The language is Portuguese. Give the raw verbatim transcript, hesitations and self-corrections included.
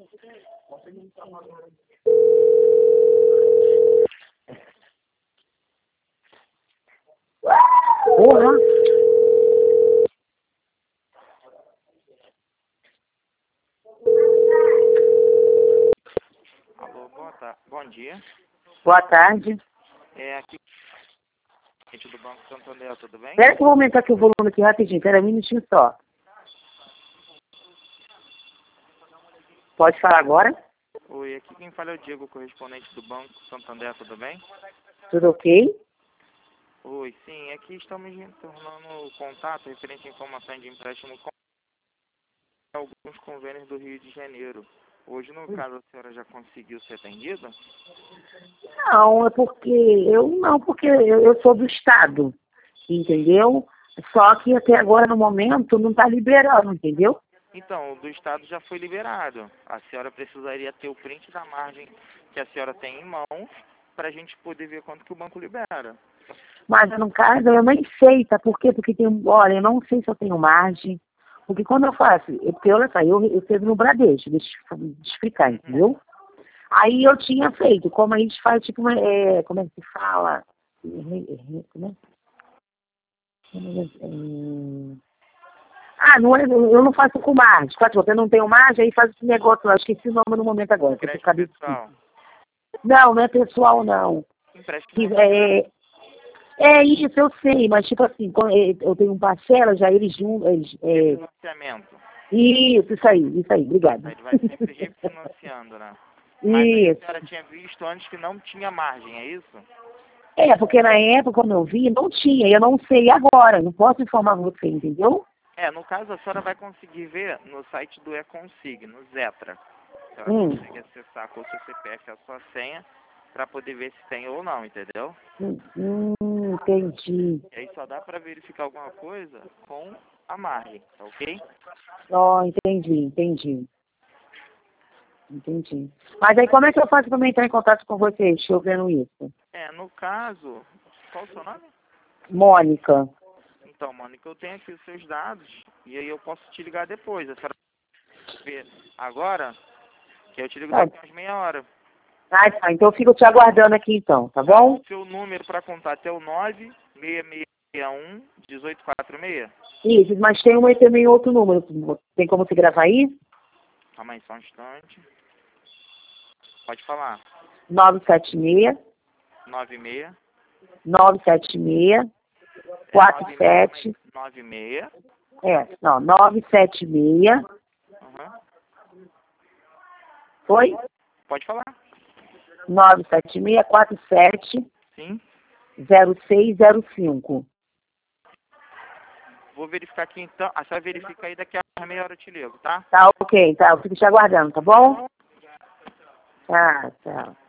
Porra! Alô, boa tarde. Bom dia. Boa tarde. É aqui do Banco Santander, tudo bem? Espera que eu vou aumentar aqui o volume aqui rapidinho. Espera um minutinho só. Pode falar agora? Oi, aqui quem fala é o Diego, correspondente do Banco Santander, tudo bem? Tudo ok? Oi, sim, aqui estamos retornando contato referente a informações de empréstimo com alguns convênios do Rio de Janeiro. Hoje, no caso, a senhora já conseguiu ser atendida? Não, é porque eu não, porque eu, eu sou do Estado, entendeu? Só que até agora, no momento, não está liberando, entendeu? Então, o do Estado já foi liberado. A senhora precisaria ter o print da margem que a senhora tem em mãos para a gente poder ver quanto que o banco libera. Mas, no caso, eu nem sei, tá? Por quê? Porque tem, olha, eu não sei se eu tenho margem. Porque quando eu faço, é porque olha só, eu, eu fiz no Bradesco, deixa eu te explicar, entendeu? Aí eu tinha feito, como a gente faz, tipo, uma, é, como é que se fala? Como é? É, ah, não é, eu não faço com margem. Quatro, eu não tenho margem, aí faz esse negócio lá. Esqueci o nome no momento agora. Que eu tô Empréstimo pessoal. não, não é pessoal, não. Empréstimo É, é isso, eu sei, mas tipo assim, quando eu tenho um parcela, já eles juntam. É, refinanciamento. isso, isso aí, isso aí, obrigada. Ele vai sempre refinanciando, né? Mas aí a Isso. senhora tinha visto antes que não tinha margem, é isso? É, porque na época, quando eu vi, não tinha, eu não sei agora, não posso informar você, entendeu? É, no caso a senhora vai conseguir ver no site do Econsig, no Zetra. A senhora Hum. consegue acessar com o seu C P F a sua senha para poder ver se tem ou não, entendeu? Hum, hum, entendi. E aí só dá para verificar alguma coisa com a margem, tá ok? Ó, entendi, entendi. Entendi. Mas aí como é que eu faço para entrar em contato com vocês, deixa eu vendo isso? É, no caso, qual o seu nome? Mônica. Então, Mônica, eu tenho aqui os seus dados e aí eu posso te ligar depois. A senhora vê agora, que eu te ligo Ah, daqui umas meia hora. ah, tá. Então eu fico te aguardando aqui então, tá bom? Seu número para contato é o nove seis seis um, um oito quatro seis. Isso, mas tem uma, também outro número. Tem como você gravar aí? Calma aí só um instante. Pode falar. nove sete seis, nove seis. nove sete seis, quatro sete. nove seis. É, não, nove sete seis. Uhum. Foi? Pode falar. nove sete seis, quatro sete. Sim. zero seis zero cinco. Vou verificar aqui então. A senhora verifica aí, daqui a meia hora eu te ligo, tá? Tá ok, tá. Eu fico te aguardando, tá bom? Tá, tchau.